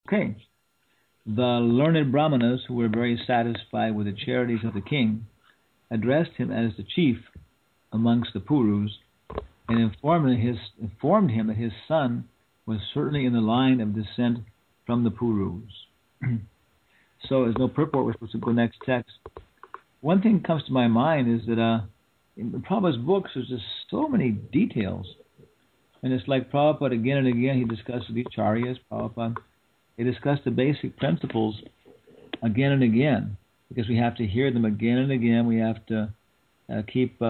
Okay. The learned Brahmanas, who were very satisfied with the charities of the king, addressed him as the chief amongst the Purus and informed him that his son was certainly in the line of descent from the Purus. So, as no purport, we're supposed to go next text. One thing that comes to my mind is that in Prabhupada's books, there's just so many details. And it's like Prabhupada again and again, he discussed the acharyas, Prabhupada. He discussed the basic principles again and again, because we have to hear them again and again. We have to keep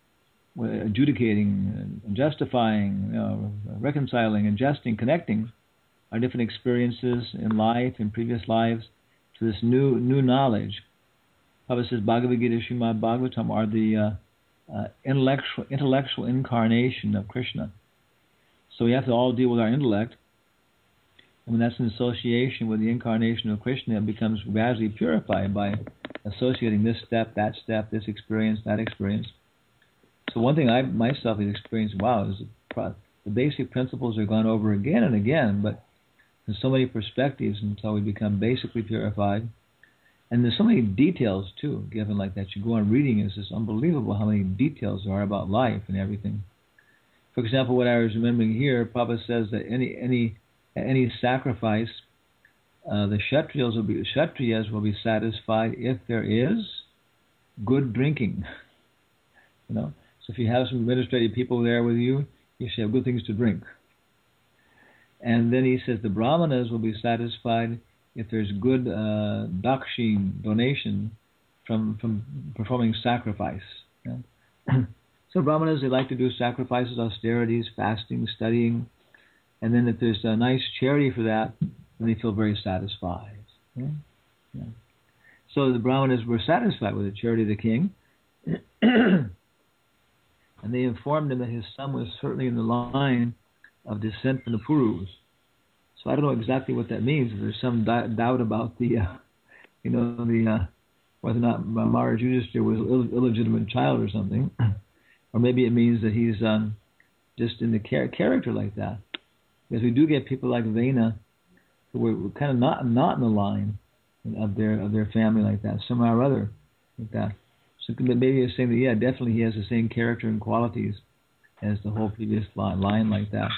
adjudicating, justifying, reconciling, adjusting, connecting our different experiences in life, in previous lives, to this new knowledge. Prabhupada says Bhagavad Gita, Srimad Bhagavatam are the intellectual incarnation of Krishna. So we have to all deal with our intellect. And when that's in association with the incarnation of Krishna, it becomes gradually purified by associating this step, this experience, that experience. So one thing I myself have experienced, is the basic principles are gone over again and again, but in so many perspectives until we become basically purified. And there's so many details, too, given like that. You go on reading, it's just unbelievable how many details there are about life and everything. For example, what I was remembering here, Prabhupada says that any sacrifice, the Kshatriyas will be satisfied if there is good drinking. So if you have some administrative people there with you, you should have good things to drink. And then he says the Brahmanas will be satisfied if there's good dakshin, donation, from performing sacrifice. So Brahmanas, they like to do sacrifices, austerities, fasting, studying, and then if there's a nice charity for that, then they feel very satisfied. So the Brahmanas were satisfied with the charity of the king, and they informed him that his son was certainly in the line of descent from the Purus. So I don't know exactly what that means. If there's some doubt about the whether or not Maharaj Yudhishthira was an illegitimate child or something, or maybe it means that he's just in the character like that. Because we do get people like Vena who were kind of not in the line of their family like that, somehow or other like that. So maybe it's saying that definitely he has the same character and qualities as the whole previous line like that.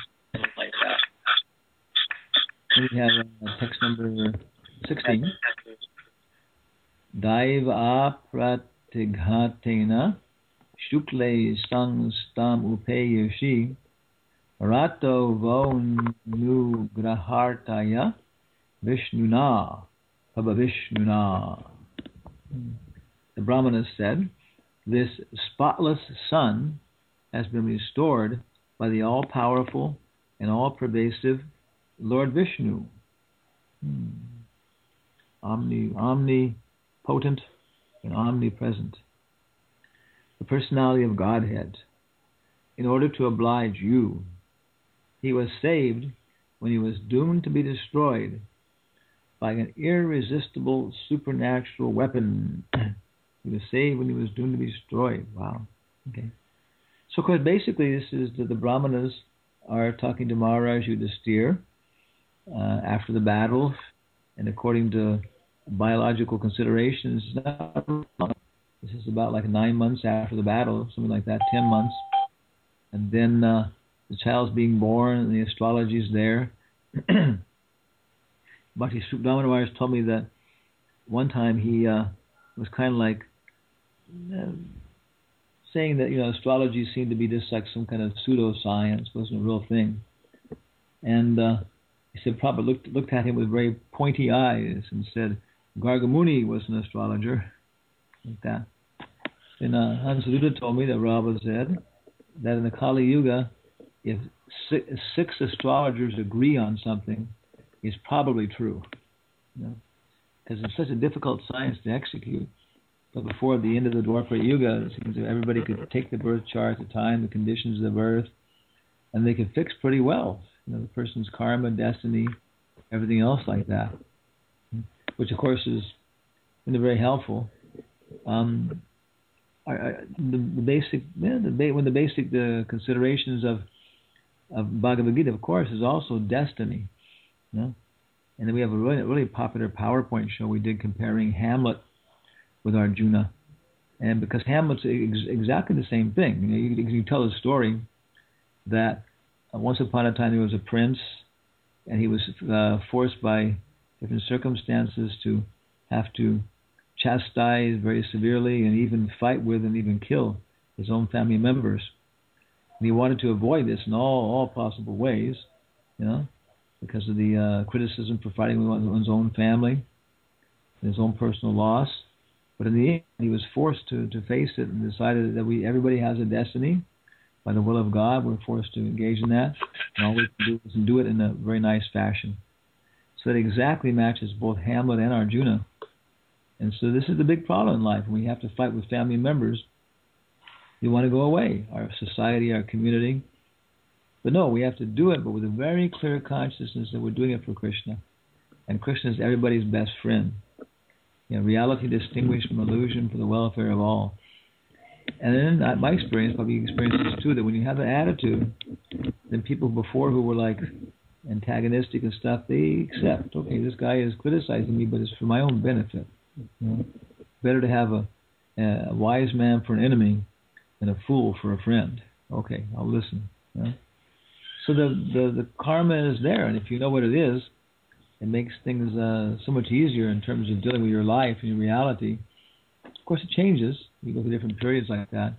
Then we have text number 16. Daiva pratighatena shukle sangstam upeyashi rato vonu grahartaya vishnuna pabhavishnuna. The Brahmanas said, this spotless sun has been restored by the all-powerful and all-pervasive Lord Vishnu. Omnipotent and omnipresent. The personality of Godhead. In order to oblige you, he was saved when he was doomed to be destroyed by an irresistible supernatural weapon. He was saved when he was doomed to be destroyed. Wow. Okay. So, of course, basically, this is the Brahmanas are talking to Maharaj Yudhishthira after the battle, and according to biological considerations, this is about like 9 months after the battle, something like that, 10 months. And then the child's being born, and the astrology is there. Bhakti Srudamana Maharaj told me that one time he was kind of like saying that astrology seemed to be just like some kind of pseudoscience, wasn't a real thing. And he said Prabhupada looked at him with very pointy eyes and said, Gargamuni was an astrologer, like that. And Hansaduta told me that Prabhupada said that in the Kali Yuga, if six astrologers agree on something, it's probably true. Because it's such a difficult science to execute. But before the end of the Dwapara Yuga, it seems that everybody could take the birth chart, the time, the conditions of the birth, and they could fix pretty well. The person's karma, destiny, everything else like that. Which, of course, is very helpful. The basic considerations of Bhagavad Gita, of course, is also destiny. And then we have a really popular PowerPoint show we did comparing Hamlet with Arjuna. And because Hamlet's exactly the same thing. You tell a story that once upon a time there was a prince, and he was forced by different circumstances to have to chastise very severely and even fight with and even kill his own family members. And he wanted to avoid this in all possible ways, because of the criticism for fighting with one's own family and his own personal loss. But in the end, he was forced to face it and decided that everybody has a destiny. By the will of God, we're forced to engage in that. And all we can do is do it in a very nice fashion. So that exactly matches both Hamlet and Arjuna. And so this is the big problem in life. When we have to fight with family members, they want to go away, our society, our community. But no, we have to do it, but with a very clear consciousness that we're doing it for Krishna. And Krishna is everybody's best friend. Reality distinguished from illusion for the welfare of all. And then my experience, probably you experience this too, that when you have an attitude, then people before who were like antagonistic and stuff, they accept, okay, this guy is criticizing me, but it's for my own benefit. Better to have a wise man for an enemy than a fool for a friend. Okay, I'll listen. So the karma is there, and if you know what it is, it makes things so much easier in terms of dealing with your life and your reality. Of course, it changes. You go through different periods like that.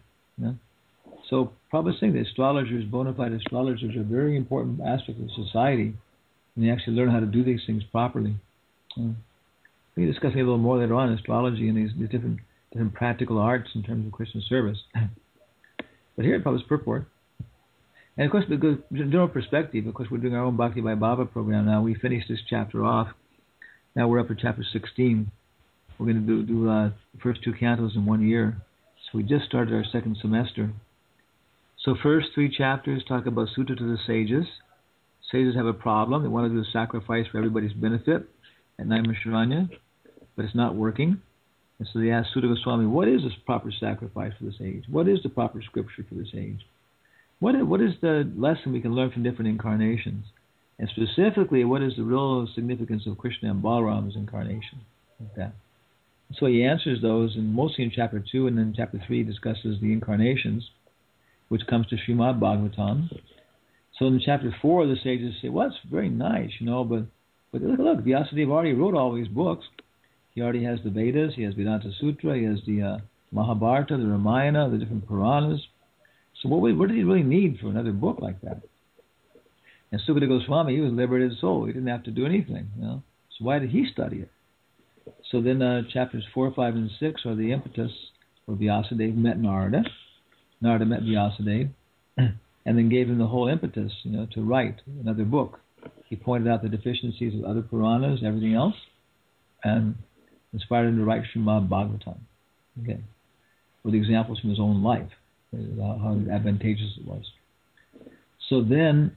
So Prabhupada's saying that astrologers, bona fide astrologers, are a very important aspect of society, and they actually learn how to do these things properly. We'll be discussing a little more later on astrology and these different practical arts in terms of Krishna service. But here at Prabhupada's purport, and of course, the general perspective, of course, we're doing our own Bhakti by Baba program now. We finished this chapter off. Now we're up to chapter 16. We're going to do the first 2 cantos in 1 year. So we just started our second semester. So first 3 chapters talk about Sutta to the sages. Sages have a problem. They want to do a sacrifice for everybody's benefit at Naimisharanya, but it's not working. And so they ask Sutta Goswami, what is this proper sacrifice for the sage? What is the proper scripture for the sage? What is the lesson we can learn from different incarnations? And specifically, what is the real significance of Krishna and Balaram's incarnation? Like that. So he answers those, and mostly in chapter 2, and then chapter 3 discusses the incarnations, which comes to Srimad Bhagavatam. So in chapter 4, the sages say, well, it's very nice, but look, Vyasadeva already wrote all these books. He already has the Vedas, he has Vedanta Sutra, he has the Mahabharata, the Ramayana, the different Puranas. So what did he really need for another book like that? And Sukadeva Goswami, he was a liberated soul. He didn't have to do anything. So why did he study it? So then chapters 4, 5, and 6 are the impetus where Vyasadeva met Narada. Narada met Vyasadeva and then gave him the whole impetus, to write another book. He pointed out the deficiencies of other Puranas, everything else, and inspired him to write Srimad Bhagavatam. Okay, with examples from his own life, how advantageous it was. So then,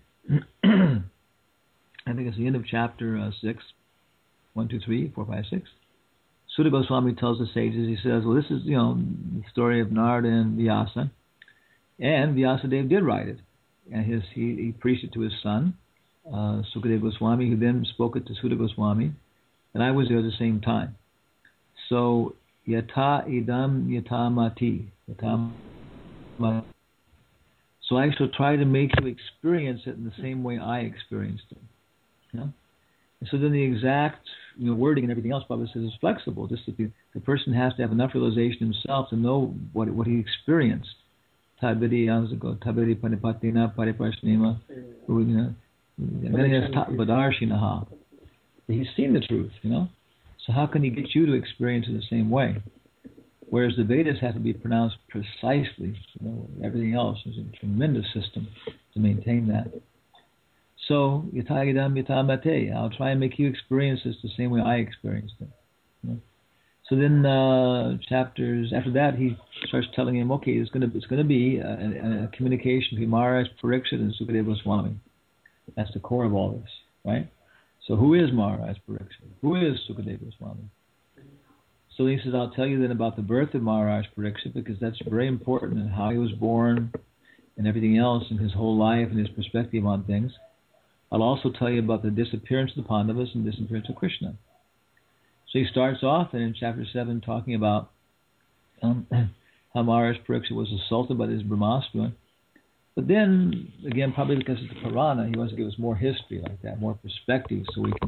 I think it's the end of chapter 6, 1, 2, 3, 4, 5, 6. Sutta Goswami tells the sages, he says, well, this is, the story of Narada and Vyasa. And Vyasadeva did write it. And he preached it to his son, Sukadeva Goswami, who then spoke it to Sutta Goswami. And I was there at the same time. So, yata idam yata mati. So I shall try to make you experience it in the same way I experienced it. And so then the exact wording and everything else, Prabhupada says, is flexible. Just that the person has to have enough realization himself to know what he experienced. Tabiri anzago, tabiri panipatina pariprashnima, vadarshinaha. He's seen the truth, So how can he get you to experience it the same way? Whereas the Vedas have to be pronounced precisely. Everything else is a tremendous system to maintain that. So, yatagidam yatamate, I'll try and make you experience this the same way I experienced it. So then chapters after that, he starts telling him, okay, it's going to be a communication between Maharaj Parikshit and Sukadeva Goswami. That's the core of all this, right? So who is Maharaj Parikshit? Who is Sukadeva Goswami? So he says, I'll tell you then about the birth of Maharaj Parikshit, because that's very important, and how he was born and everything else, and his whole life and his perspective on things. I'll also tell you about the disappearance of the Pandavas and disappearance of Krishna. So he starts off in chapter 7 talking about how Maharaj Parikshit was assaulted by this Brahmastra. But then, again, probably because it's a Purana, he wants to give us more history like that, more perspective, so we can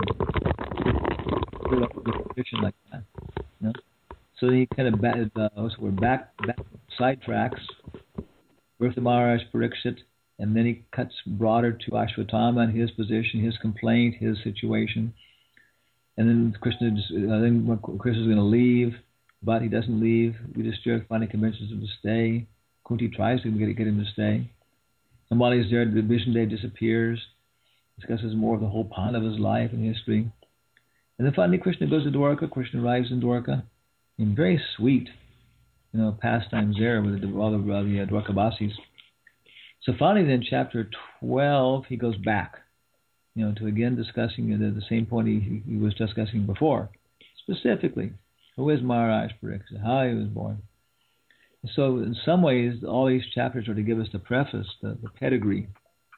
build up a fiction like that. You know? So he kind of back sidetracks with the Maharaj Parikshit, and then he cuts broader to Ashwatthama and his position, his complaint, his situation. And then Krishna's going to leave, but he doesn't leave. Yudhishthira finally convinces him to stay. Kunti tries to get him to stay. And while he's there, the Vision Day disappears. Discusses more of the whole Pandava's life and history. And then finally Krishna goes to Dwarka. Krishna arrives in Dwarka. And very sweet, pastimes there with all the Dwarkavasis. So finally then, chapter 12, he goes back, to again discussing the same point he was discussing before. Specifically, who is Maharaj Parikshit, how he was born. So in some ways, all these chapters are to give us the preface, the pedigree,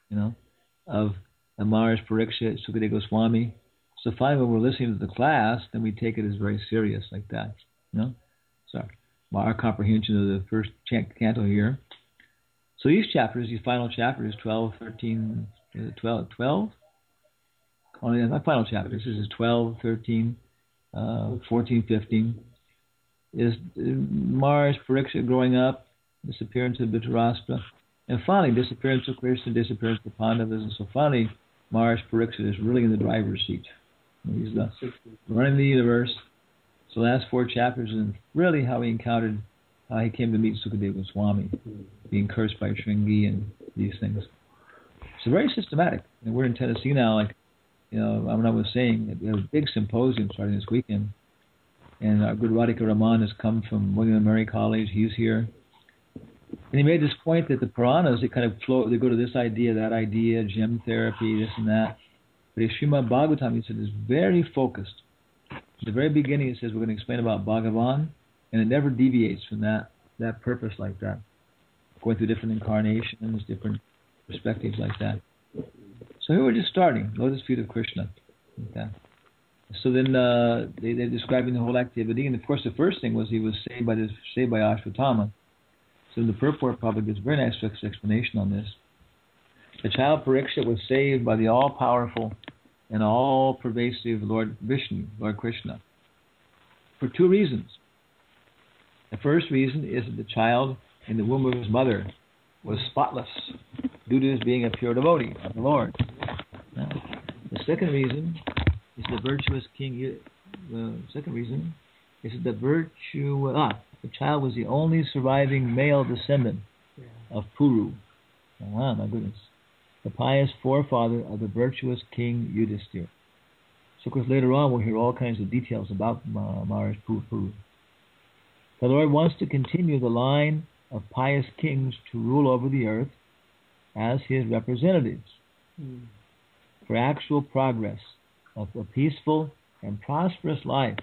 of Maharaj Parikshit, Sukadeva Goswami. So finally, when we're listening to the class, then we take it as very serious like that. So our comprehension of the first canto here. So these chapters, these final chapters, 12, 13, 12? Only my final chapters. This is 12, 13, 14, 15. Is Maharaj Parikshit growing up, disappearance of Dhritarashtra, and finally disappearance of Krishna, disappearance of Pandavas, and so finally Maharaj Parikshit is really in the driver's seat. He's running the universe. So the last 4 chapters and really how he came to meet Sukadeva Goswami, being cursed by Shringi and these things. So very systematic. And we're in Tennessee now, like, I was saying, we have a big symposium starting this weekend. And our good Radhika Raman has come from William & Mary College. He's here. And he made this point that the Puranas, they kind of flow, they go to this idea, that idea, gem therapy, this and that. But Srimad Bhagavatam, he said, is very focused. At the very beginning, it says we're going to explain about Bhagavan, and it never deviates from that purpose like that. Going through different incarnations, different perspectives like that. So here we're just starting, Lotus Feet of Krishna. Like that. So then they're describing the whole activity, and of course the first thing was he was saved by Ashwatthama. So the purport probably gives a very nice explanation on this. The child Parikshit was saved by the all-powerful and all-pervasive Lord Vishnu, Lord Krishna, for 2 reasons. The first reason is that the child in the womb of his mother was spotless due to his being a pure devotee of the Lord. Now, the second reason is the virtuous king. The second reason is that the child was the only surviving male descendant of Puru. Oh, wow, my goodness. The pious forefather of the virtuous king Yudhishthira. So, of course, later on we'll hear all kinds of details about Maharaj Puru. The Lord wants to continue the line of pious kings to rule over the earth as his representatives for actual progress of a peaceful and prosperous life.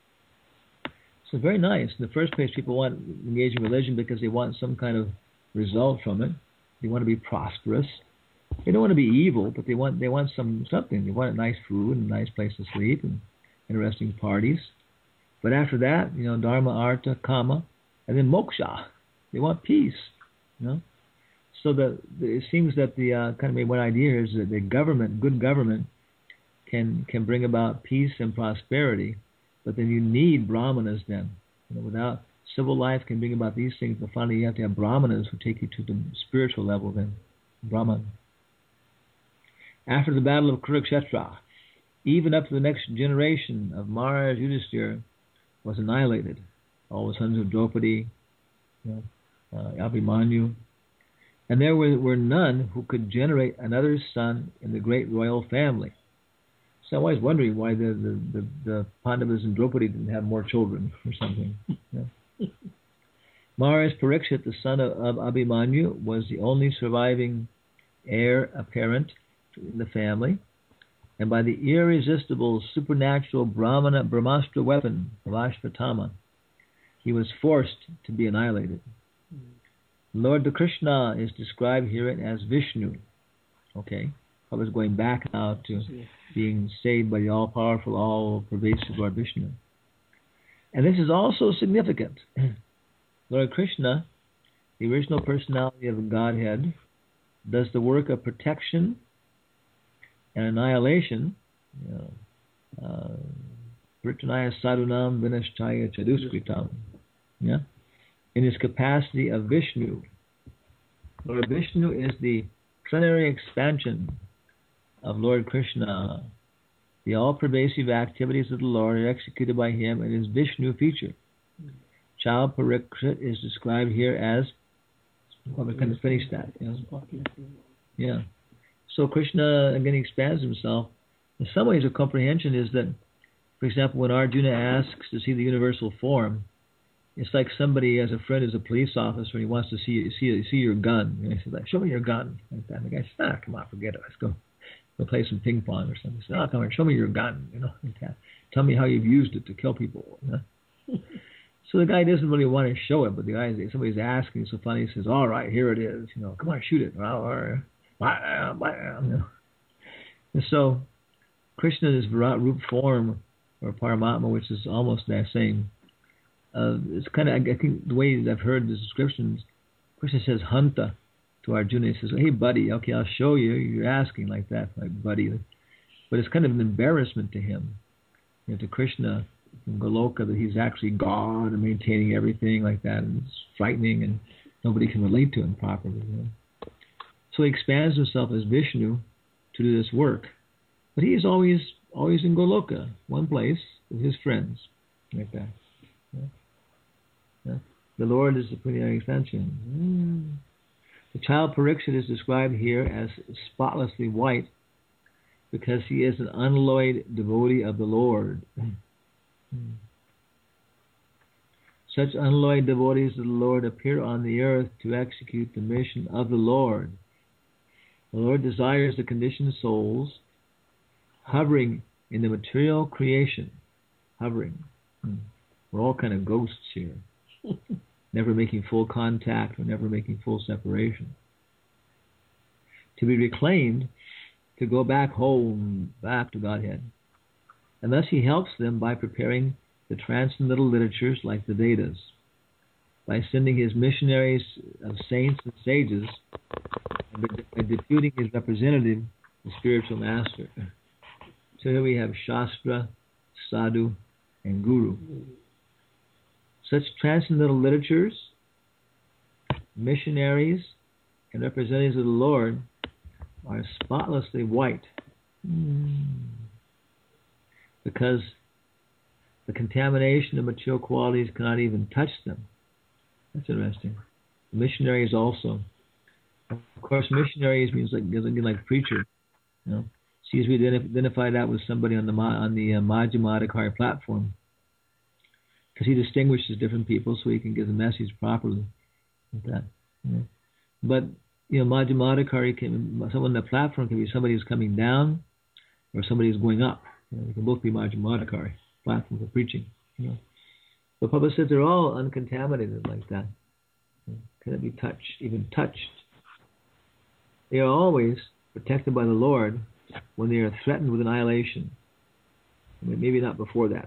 So very nice. In the first place, people want to engage in religion because they want some kind of result from it. They want to be prosperous. They don't want to be evil, but they want something. They want nice food and a nice place to sleep and interesting parties. But after that, dharma, artha, kama, and then moksha. They want peace. So it seems that the kind of one idea here is that the government, good government, can bring about peace and prosperity, but then you need brahmanas then. Without civil life can bring about these things, but finally you have to have brahmanas who take you to the spiritual level then. Brahman. After the battle of Kurukshetra, even up to the next generation of Maharaj Yudhishthira was annihilated. All the sons of Draupadi, Abhimanyu. And there were none who could generate another son in the great royal family. So I'm always wondering why the Pandavas and Draupadi didn't have more children or something. Maharaj Parikshit, the son of Abhimanyu, was the only surviving heir apparent in the family. And by the irresistible supernatural Brahmastra weapon of Ashwatthama, he was forced to be annihilated. Lord Krishna is described herein as Vishnu. Okay. Prabhupada's going back now to being saved by the all-powerful, all-pervasive Lord Vishnu. And this is also significant. Lord Krishna, the original personality of the Godhead, does the work of protection and annihilation, Prittanaya Sadhunam Vinashchaya Chaduskritam, in his capacity of Vishnu. Lord Vishnu is the plenary expansion of Lord Krishna. The all-pervasive activities of the Lord are executed by him in his Vishnu feature. Child Parikshit is described here as, well, we kind of finished that. Yeah. So Krishna again expands himself. In some ways, a comprehension is that, for example, when Arjuna asks to see the universal form, it's like somebody, as a friend, is a police officer, and he wants to see your gun. And he says, like, show me your gun. Like that. And the guy says, come on, forget it. Let's go play some ping pong or something. He says, come on, show me your gun. Like that. Tell me how you've used it to kill people. So the guy doesn't really want to show it, but the guy, somebody's asking, so funny, he says, all right, here it is. Come on, shoot it. And so Krishna is root form, or Paramatma, which is almost that same. It's kind of, I think the way I've heard the descriptions, Krishna says Hanta to Arjuna. He says, hey, buddy, okay, I'll show you. You're asking like that, like buddy. But it's kind of an embarrassment to him, to Krishna from Goloka, that he's actually God and maintaining everything like that. And it's frightening, and nobody can relate to him properly. So he expands himself as Vishnu to do this work. But he is always in Goloka, one place, with his friends, like that. The Lord is the plenary expansion. The child Parikshit is described here as spotlessly white because he is an unalloyed devotee of the Lord. Such unalloyed devotees of the Lord appear on the earth to execute the mission of the Lord. The Lord desires the conditioned souls hovering in the material creation. Hovering. We're all kind of ghosts here. Never making full contact or never making full separation. To be reclaimed, to go back home, back to Godhead. And thus he helps them by preparing the transcendental literatures like the Vedas, by sending his missionaries of saints and sages, and by deputing his representative, the spiritual master. So here we have Shastra, Sadhu, and Guru. Such transcendental literatures, missionaries, and representatives of the Lord are spotlessly white because the contamination of material qualities cannot even touch them. That's interesting. Missionaries also. Of course, missionaries means like preacher. See, as we identify that with somebody on the Majjhima Adhikari platform, because he distinguishes different people so he can give the message properly. Like that. But Majjhima Adhikari, someone on the platform can be somebody who's coming down or somebody who's going up. They can both be Majjhima Adhikari, platform for preaching. But Prabhupada says they're all uncontaminated like that. Cannot be even touched. They are always protected by the Lord when they are threatened with annihilation. Maybe not before that.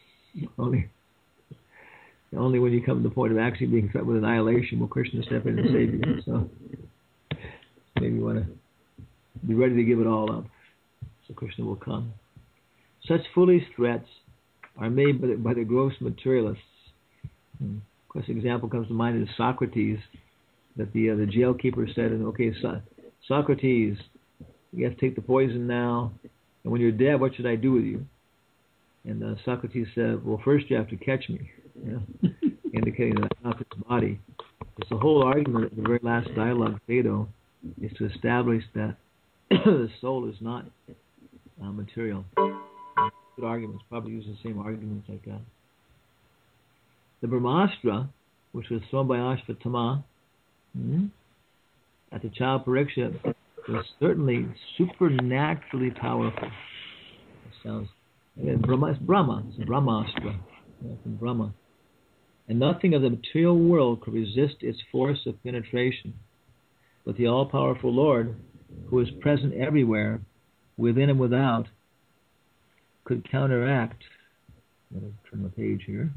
Only when you come to the point of actually being threatened with annihilation will Krishna step in and save you. So maybe you want to be ready to give it all up. So Krishna will come. Such foolish threats are made by the gross materialists. Of course, an example comes to mind is Socrates, that the jailkeeper said, Socrates, you have to take the poison now, and when you're dead, what should I do with you? And Socrates said, well, first you have to catch me, indicating that that's not his body. It's the whole argument at the very last dialogue, Phaedo, is to establish that the soul is not material. Good arguments, probably use the same arguments like that. The Brahmastra, which was thrown by Ashvatthama at the child Parikshit, was certainly supernaturally powerful. It sounds, again, Brahma, it's Brahmastra, from Brahma. And nothing of the material world could resist its force of penetration. But the all-powerful Lord who is present everywhere, within and without, could counteract. Let me turn the page here.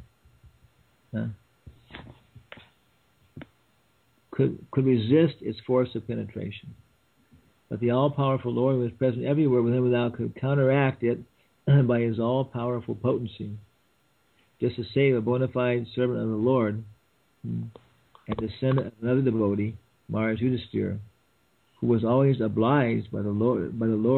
Could resist its force of penetration. But the all-powerful Lord, who is present everywhere, within and without, could counteract it by his all-powerful potency. Just to save a bona fide servant of the Lord and descendant of another devotee, Maharaj Yudhisthira, who was always obliged by the Lord,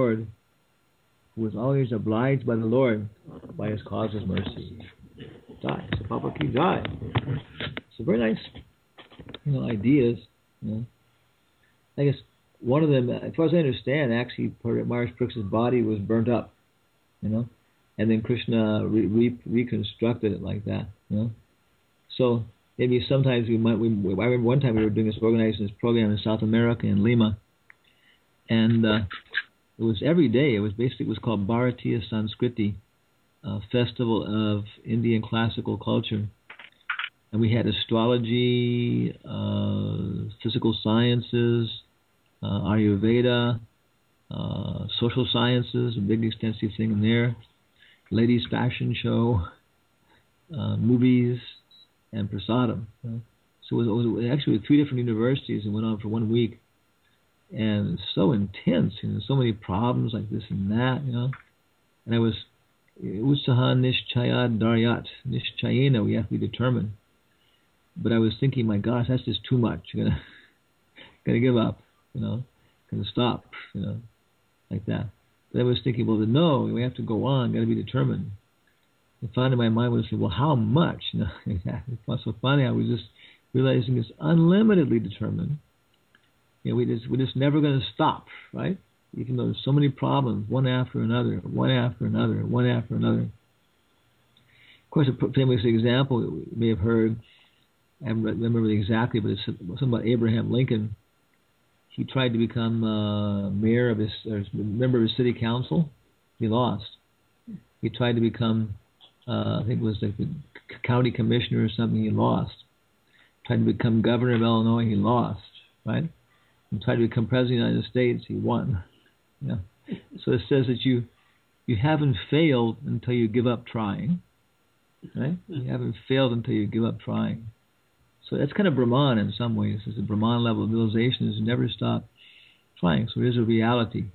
by his causeless mercy. Jai. So Papa Ki Jai. So very nice, ideas. I guess one of them, as far as I understand, actually Maharaj Parikshit's body was burnt up, and then Krishna reconstructed it like that, So maybe sometimes I remember one time we were doing organizing this program in South America in Lima, and it was every day. It was called Bharatiya Sanskriti, Festival of Indian Classical Culture, and we had astrology, physical sciences, Ayurveda, social sciences, a big extensive thing in there, ladies' fashion show, movies, and prasadam. So it was actually 3 different universities and went on for 1 week. And so intense, so many problems like this and that, And I was, Utsaha Nishchaya Daryat, Nishchayena, we have to be determined. But I was thinking, my gosh, that's just too much. Gotta give up, Gonna stop, like that. But I was thinking, well, no, we have to go on, gotta be determined. And finally my mind was saying, well, how much? So finally I was just realizing it's unlimitedly determined. We're just never going to stop, right? Even though there's so many problems, one after another. Of course, a famous example you may have heard, I don't remember exactly, but it's something about Abraham Lincoln. He tried to become member of his city council. He lost. He tried to become, I think it was like the county commissioner or something. He lost. Tried to become governor of Illinois. He lost, right? And tried to become president of the United States, he won. So it says that you haven't failed until you give up trying, right? You haven't failed until you give up trying. So that's kind of Brahman in some ways. It's the Brahman level of realization is never stop trying. So it is a reality,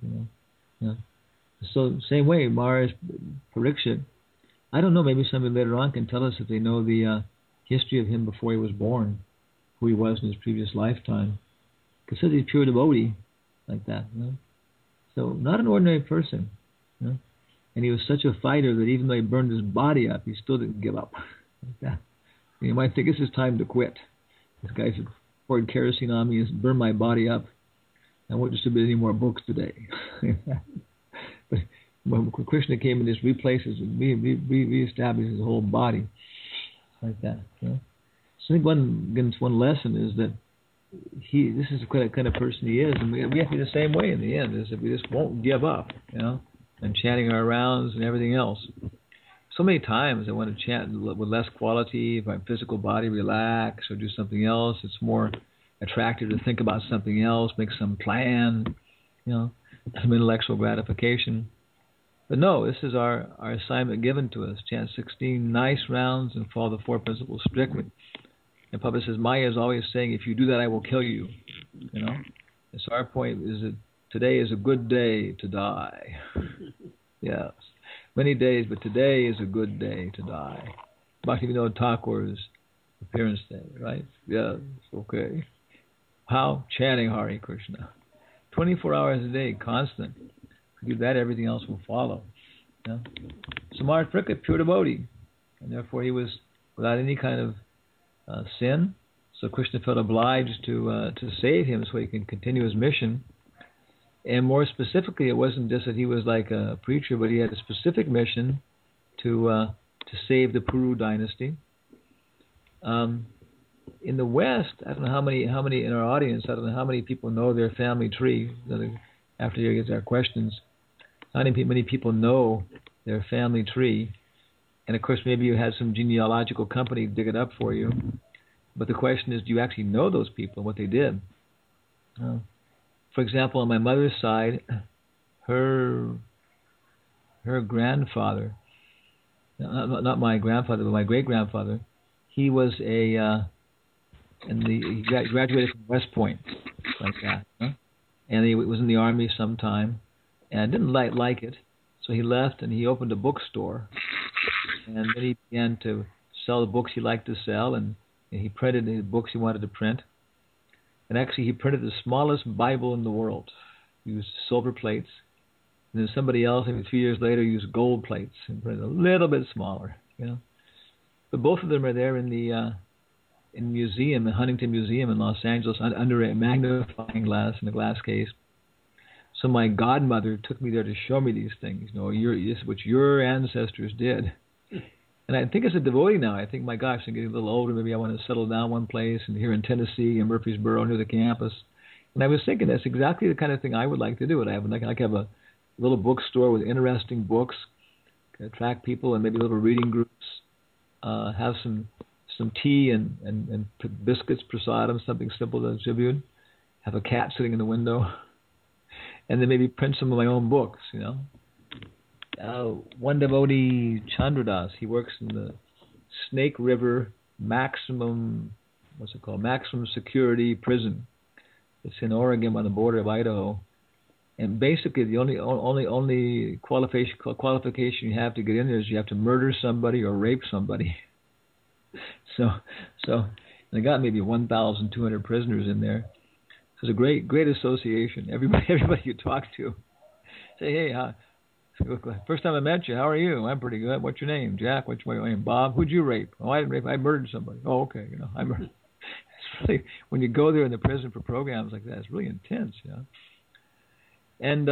So same way, Maharaj Parikshit, I don't know, maybe somebody later on can tell us if they know the history of him before he was born, who he was in his previous lifetime. Because he's pure devotee, like that. So not an ordinary person. And he was such a fighter that even though he burned his body up, he still didn't give up. Like that. And you might think it's his time to quit. This guy said, poured kerosene on me, burned my body up. I won't distribute any more books today. But when Krishna came and just reestablished his whole body, like that. So I think one lesson is that this is the kind of person he is, and we have to be the same way in the end, is that we just won't give up, and chanting our rounds and everything else. So many times I want to chant with less quality, if my physical body relax or do something else, it's more attractive to think about something else, make some plan, some intellectual gratification. But no, this is our assignment given to us, chant 16 nice rounds and follow the 4 principles strictly. And Prabhupada says, Maya is always saying, if you do that, I will kill you. And so our point is that today is a good day to die. Yes. Many days, but today is a good day to die. Bhaktivinoda Thakur's appearance day, right? Yes, okay. How? Chanting Hare Krishna. 24 hours a day, constant. If you do that, everything else will follow. So Maharaj Parikshit, pure devotee. And therefore he was without any kind of sin, so Krishna felt obliged to save him so he can continue his mission. And more specifically, it wasn't just that he was like a preacher, but he had a specific mission to save the Puru dynasty. In the West, I don't know how many in our audience, I don't know how many people know their family tree. After you get our questions, how many people know their family tree? And of course, maybe you had some genealogical company dig it up for you. But the question is, do you actually know those people and what they did? For example, on my mother's side, her grandfather, not my grandfather, but my great grandfather, he was he graduated from West Point, like that, huh? And he was in the army sometime, and didn't like it, so he left and he opened a bookstore, and then he began to sell the books he liked to sell, and he printed the books he wanted to print. And actually, he printed the smallest Bible in the world. He used silver plates. And then somebody else, maybe 3 years later, used gold plates and printed a little bit smaller, you know. But both of them are there in the museum, the Huntington Museum in Los Angeles, under a magnifying glass in a glass case. So my godmother took me there to show me these things. You know, this is what your ancestors did. And I think as a devotee now, I think, my gosh, I'm getting a little older. Maybe I want to settle down one place, and here in Tennessee, in Murfreesboro, near the campus. And I was thinking that's exactly the kind of thing I would like to do. I would like to have a little bookstore with interesting books, attract people, and maybe little reading groups. Have some tea and biscuits, prasadam, something simple to distribute. Have a cat sitting in the window, and then maybe print some of my own books. You know. One devotee, Chandradas, he works in the Snake River maximum security prison. It's in Oregon on the border of Idaho. And basically the only qualification you have to get in there is you have to murder somebody or rape somebody. So they got maybe 1,200 prisoners in there. So it's a great association. Everybody you talk to say, hey, first time I met you, how are you? I'm pretty good. What's your name? Jack. What's your name? Bob. Who'd you rape? Oh, I didn't rape. I murdered somebody. Oh, okay. You know, I murdered. It's really, when you go there in the prison for programs like that, it's really intense. You know. And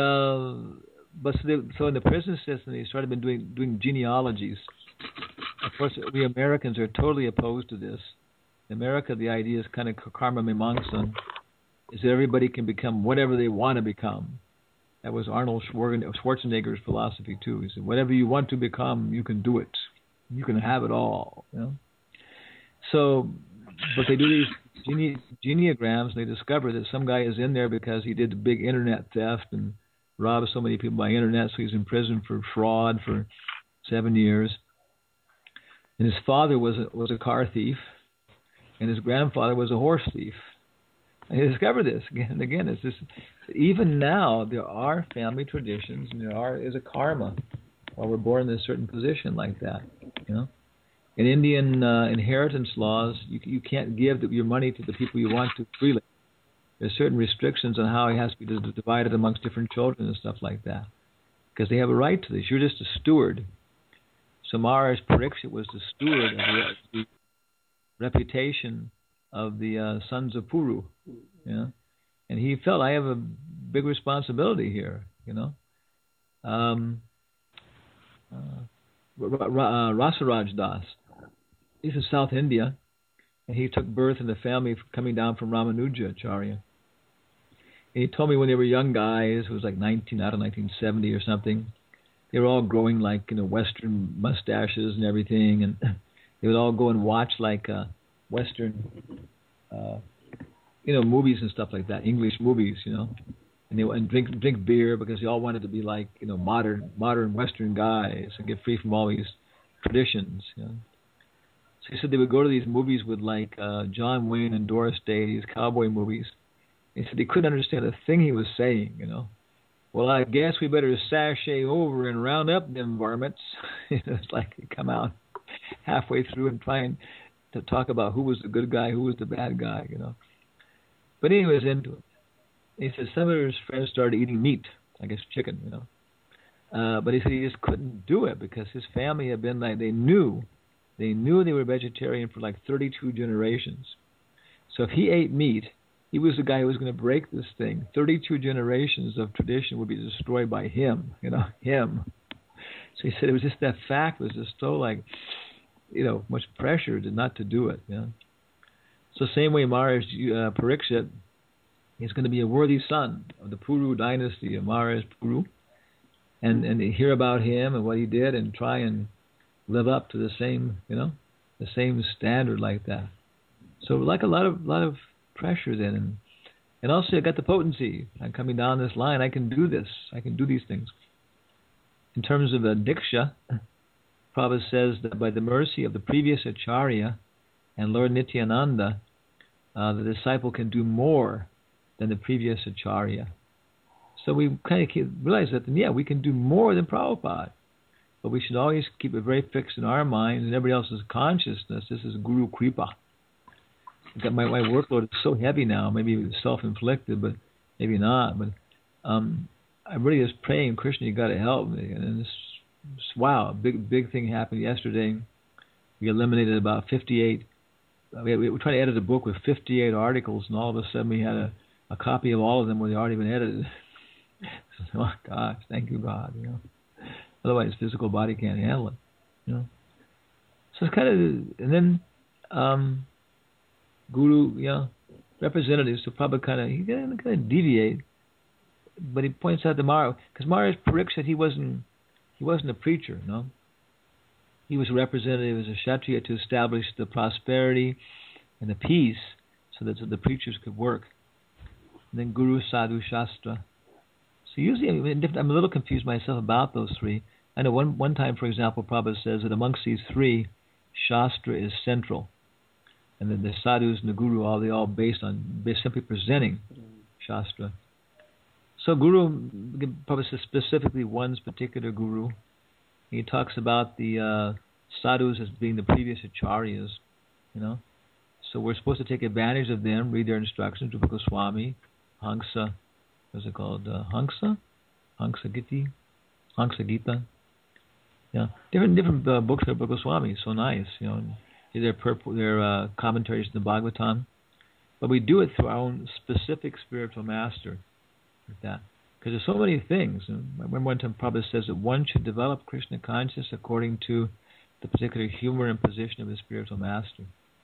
so in the prison system, they started doing genealogies. Of course, we Americans are totally opposed to this. In America, the idea is kind of karma mimamsa, is that everybody can become whatever they want to become. That was Arnold Schwarzenegger's philosophy too. He said, "Whatever you want to become, you can do it. You can have it all." You know? So, but they do these geneograms, and they discover that some guy is in there because he did a big internet theft and robbed so many people by internet, so he's in prison for fraud for 7 years. And his father was a car thief, and his grandfather was a horse thief. And he discovered this again and again. It's just, even now there are family traditions, and there is a karma while we're born in a certain position like that. You know, in Indian inheritance laws, you can't give your money to the people you want to freely. There's certain restrictions on how it has to be divided amongst different children and stuff like that, because they have a right to this. You're just a steward. So Maharaj Pariksit was the steward of the reputation of the sons of Puru, you know, and he felt, I have a big responsibility here, you know. Rasaraj Das, he's in South India, and he took birth in the family coming down from Ramanuja Acharya. And he told me when they were young guys, it was like 1970 or something, they were all growing like, you know, Western mustaches and everything, and they would all go and watch like Western, you know, movies and stuff like that, English movies, you know, and they would drink beer because they all wanted to be like, you know, modern Western guys and get free from all these traditions, you know. So he said they would go to these movies with like John Wayne and Doris Day, these cowboy movies. He said they couldn't understand a thing he was saying, you know. Well, I guess we better sashay over and round up them varmints. It's like they come out halfway through and trying to talk about who was the good guy, who was the bad guy, you know. But he was into it. He said some of his friends started eating meat, I guess chicken, you know. But he said he just couldn't do it because his family had been like, they knew they were vegetarian for like 32 generations. So if he ate meat, he was the guy who was going to break this thing. 32 generations of tradition would be destroyed by him, you know, him. So he said it was just that fact was just so like, you know, much pressure not to do it, you know. So same way Maharaj Pariksit is going to be a worthy son of the Puru dynasty of Maharaj Puru, and hear about him and what he did and try and live up to the same, you know, the same standard like that. So like a lot of pressure then, And also I got the potency. I'm coming down this line. I can do this. I can do these things. In terms of the Diksha, Prabhupada says that by the mercy of the previous Acharya and Lord Nityananda, the disciple can do more than the previous Acharya. So we kind of realize that, we can do more than Prabhupada. But we should always keep it very fixed in our minds and everybody else's consciousness. This is Guru Kripa. My workload is so heavy now. Maybe it's self-inflicted, but maybe not. But I'm really just praying, Krishna, you got to help me. And wow, big thing happened yesterday. We eliminated about 58. We were trying to edit a book with 58 articles, and all of a sudden we had a copy of all of them where they already been edited. Oh gosh, thank you, God. Otherwise, physical body can't handle it. So it's kind of, and then Guru, representatives. So Prabhupada kind of deviate, but he points out to Maharaj, because Maharaj Parikshit, he wasn't a preacher, no. He was a representative as a Kshatriya to establish the prosperity and the peace so that the preachers could work. And then Guru, Sadhu, Shastra. So usually, I'm a little confused myself about those three. I know one time, for example, Prabhupada says that amongst these three, Shastra is central. And then the Sadhus and the Guru, they all based on simply presenting Shastra. So Guru, Prabhupada says specifically one's particular Guru. He talks about the sadhus as being the previous acharyas, So we're supposed to take advantage of them, read their instructions, Rupa Goswami, Hangsa, what's it called? Hangsa Gita. Yeah, different books of Rupa Goswami, so nice, Their commentaries to the Bhagavatam. But we do it through our own specific spiritual master, like that. Because there's so many things. I remember one time Prabhupada says that one should develop Krishna consciousness according to the particular humor and position of his spiritual master.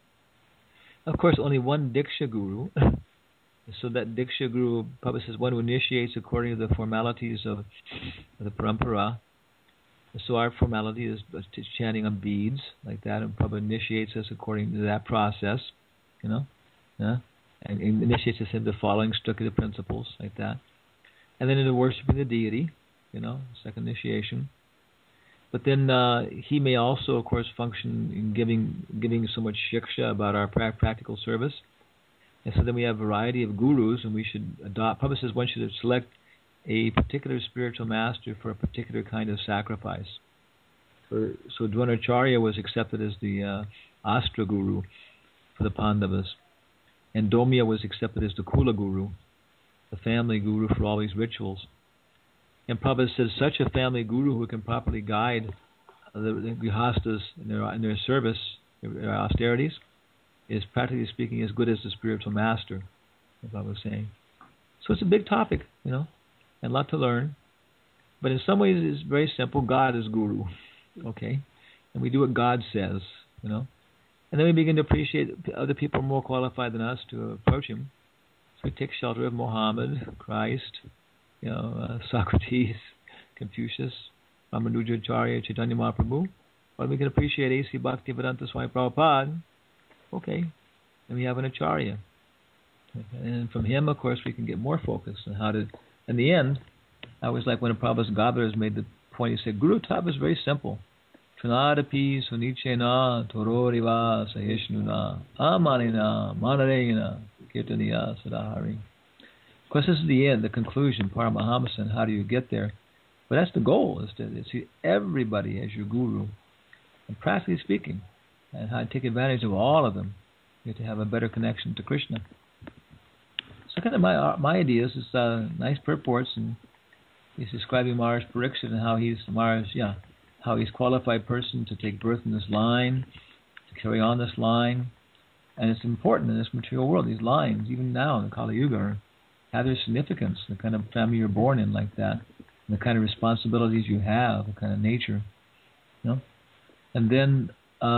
Of course, only one Diksha Guru. So that Diksha Guru, Prabhupada says, one who initiates according to the formalities of the Parampara. So our formality is chanting on beads, like that, and Prabhupada initiates us according to that process, and initiates us into following strictly the principles, like that. And then into worshiping the deity, second initiation. But then he may also, of course, function in giving so much shiksha about our practical service. And so then we have a variety of gurus, and we should adopt. Prabhupada says one should select a particular spiritual master for a particular kind of sacrifice. So Dronacharya was accepted as the Astra Guru for the Pandavas. And Domya was accepted as the Kula Guru, the family guru for all these rituals. And Prabhupada says such a family guru who can properly guide the grihastas in their service, their austerities, is practically speaking as good as the spiritual master, as I was saying. So it's a big topic, and a lot to learn. But in some ways it's very simple. God is guru, okay? And we do what God says, And then we begin to appreciate other people more qualified than us to approach him. We take shelter of Muhammad, Christ, Socrates, Confucius, Ramanujacharya, Chaitanya Mahaprabhu. Or we can appreciate A.C. Bhaktivedanta Swami Prabhupada. Okay, and we have an Acharya. And from him, of course, we can get more focus on how to... In the end, I always like when Prabhupada's Gabras made the point, he said, Guru Tapa is very simple. Trinadapi sunichena tororiva sahishnuna amanina manarena kirtaniya sadahari. Of course, this is the end, the conclusion, Paramahamsa, and how do you get there? But that's the goal, is to see everybody as your guru. And practically speaking, and how to take advantage of all of them, you have to have a better connection to Krishna. So kind of my ideas is nice purports, and he's describing Maharaj Parikshit and how he's qualified person to take birth in this line, to carry on this line. And it's important in this material world. These lines, even now in the Kali Yuga, have their significance, the kind of family you're born in like that, and the kind of responsibilities you have, the kind of nature. And then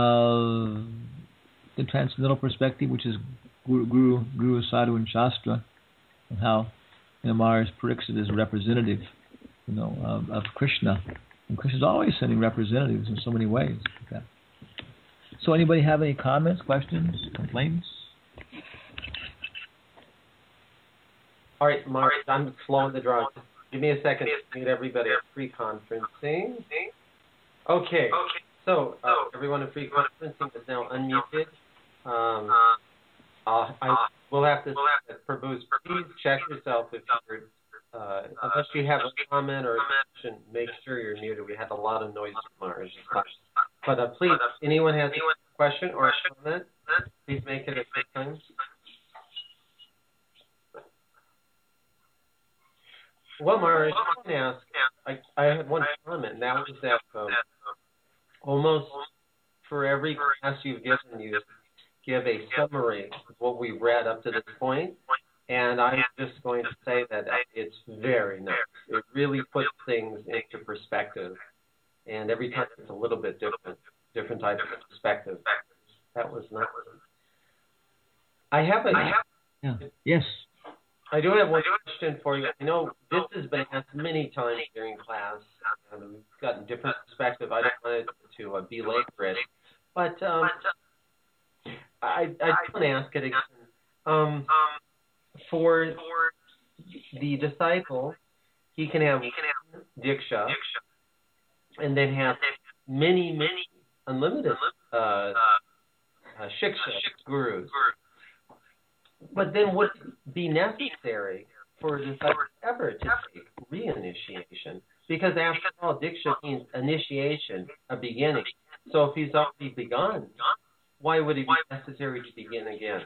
the transcendental perspective, which is Guru, Sadhu, and Shastra, and how Maharaj Parikshit is a representative of Krishna. And Krishna's always sending representatives in so many ways. Okay. So anybody have any comments, questions, complaints? All right, Mark, I'm slowing the draw. Just give me a second to get everybody at free conferencing. Okay, so everyone in free conferencing is now unmuted. I will have to Prabhu, please check yourself if you're, unless you have a comment or a question, make sure you're muted. We had a lot of noise from ours. But please, anyone has a question or a comment, please make it at this time. Well, Mara, I just want to ask, I had one comment, and that was that almost for every class you've given, you give a summary of what we read up to this point, and I'm just going to say that it's very nice. It really puts things into perspective, and every time it's a little bit different type of perspective. That was nice. Yes. I do have one question for you. I know this has been asked many times during class, and we've gotten different perspective. I don't want to belabor it, but I want to ask it again. For the disciple, he can have diksha, and then have many unlimited shiksha gurus. But then would it be necessary for a disciple ever to take reinitiation? Because after all, diksha means initiation, a beginning. So if he's already begun, why would it be necessary to begin again?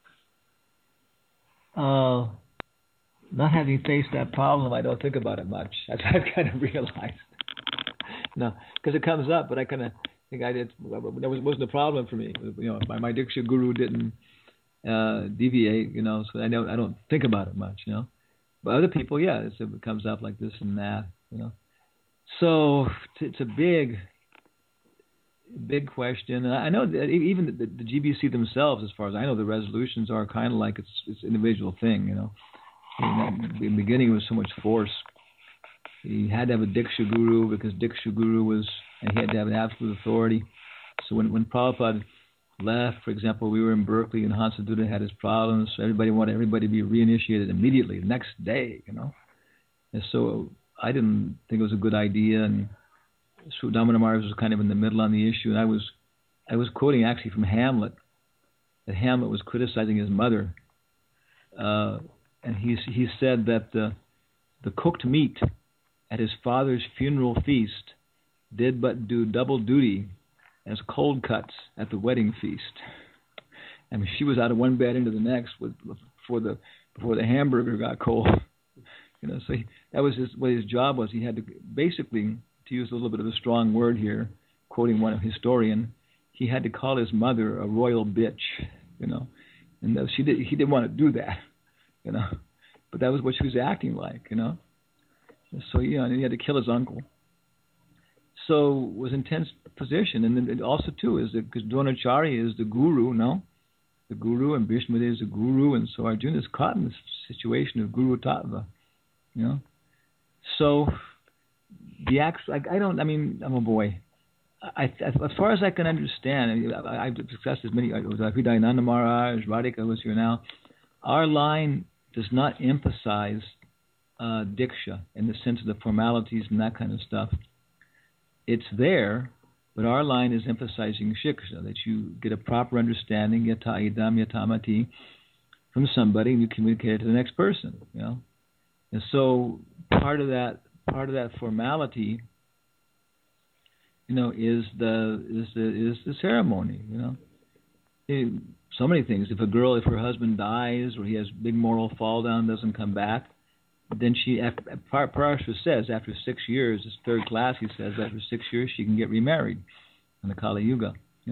Not having faced that problem, I don't think about it much. I've kind of realized. No, because it comes up, but I kind of think that wasn't a problem for me. My diksha guru didn't deviate, so I don't think about it much, But other people, it comes up like this and that, So it's a big question. And I know that even the GBC themselves, as far as I know, the resolutions are kind of like it's an individual thing, In the beginning, it was so much force. He had to have a diksha guru because diksha guru and he had to have an absolute authority. So when Prabhupada left, for example, we were in Berkeley and Hansadutta had his problems, so everybody wanted everybody to be reinitiated immediately, the next day, And so I didn't think it was a good idea, and so Damodar Maharaj was kind of in the middle on the issue, and I was quoting actually from Hamlet, that Hamlet was criticizing his mother, and he said that the cooked meat at his father's funeral feast did but do double duty as cold cuts at the wedding feast. I mean, she was out of one bed into the next before the hamburger got cold. So that was what his job was. He had to basically, to use a little bit of a strong word here, quoting one historian, he had to call his mother a royal bitch, and he didn't want to do that, but that was what she was acting like, So and he had to kill his uncle. So it was an intense position, and then also too is that because Dronacharya is the guru, the guru, and Bhishmadev is the guru, and so Arjuna is caught in this situation of guru tattva, So the acts, I'm a boy. As far as I can understand, I've discussed as many. Hridayananda Maharaj, Radhika was here now. Our line does not emphasize diksha in the sense of the formalities and that kind of stuff. It's there, but our line is emphasizing shiksha, that you get a proper understanding, yata idam yatamati, from somebody, and you communicate it to the next person, And so part of that formality, is the ceremony, So many things. If her husband dies or he has big moral fall down, doesn't come back, then Parashara says after 6 years, it's third class, he says, after 6 years she can get remarried in the Kali Yuga,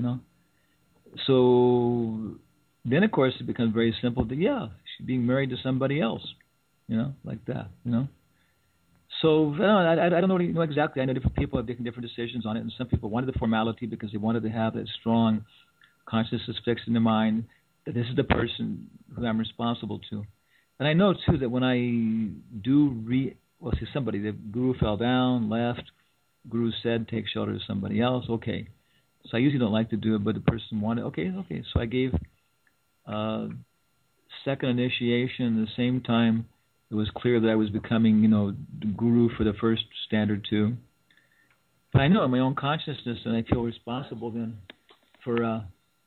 So then, of course, it becomes very simple that, she's being married to somebody else, like that, So I don't know exactly. I know different people have different decisions on it, and some people wanted the formality because they wanted to have that strong consciousness fixed in their mind that this is the person who I'm responsible to. And I know, too, that when I do somebody, the guru fell down, left, guru said, take shelter to somebody else, okay. So I usually don't like to do it, but the person wanted, okay. So I gave second initiation at the same time it was clear that I was becoming, the guru for the first standard two. But I know in my own consciousness, and I feel responsible then for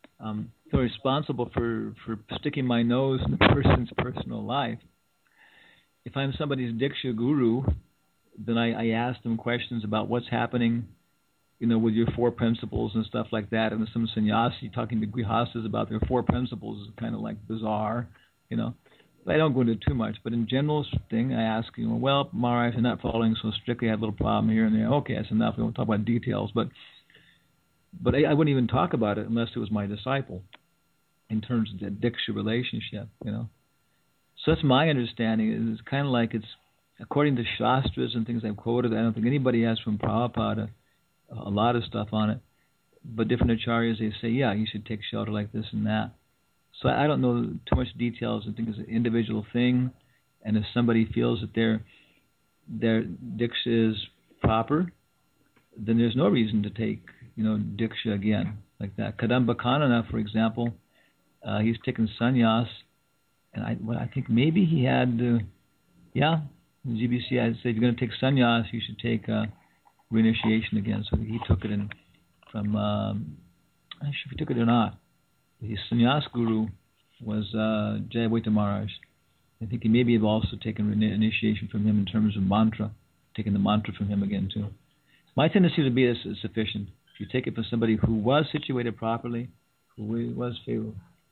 sticking my nose in the person's personal life. If I'm somebody's Diksha guru, then I ask them questions about what's happening, with your four principles and stuff like that. And some sannyasi talking to grihastas about their four principles is kind of like bizarre, But I don't go into too much. But in general thing, I ask, well, Maharaj, you're not following so strictly. I have a little problem here and there. Okay, that's enough. We won't talk about details. But I wouldn't even talk about it unless it was my disciple in terms of the Diksha relationship, So that's my understanding. It's kind of like it's, according to Shastras and things I've quoted, I don't think anybody has from Prabhupada a lot of stuff on it. But different acharyas, they say, yeah, you should take shelter like this and that. So I don't know too much details. I think it's an individual thing. And if somebody feels that their Diksha is proper, then there's no reason to take, Diksha again like that. Kadamba Kanana, for example, he's taken sannyas, and I think maybe he had, in GBC, I'd say if you're going to take sannyas, you should take reinitiation again. So he took it from, I'm not sure if he took it or not. His sannyas guru was Jayaveta Maharaj. I think he maybe have also taken initiation from him in terms of mantra, taking the mantra from him again too. My tendency would be is sufficient. If you take it from somebody who was situated properly, who was favorable.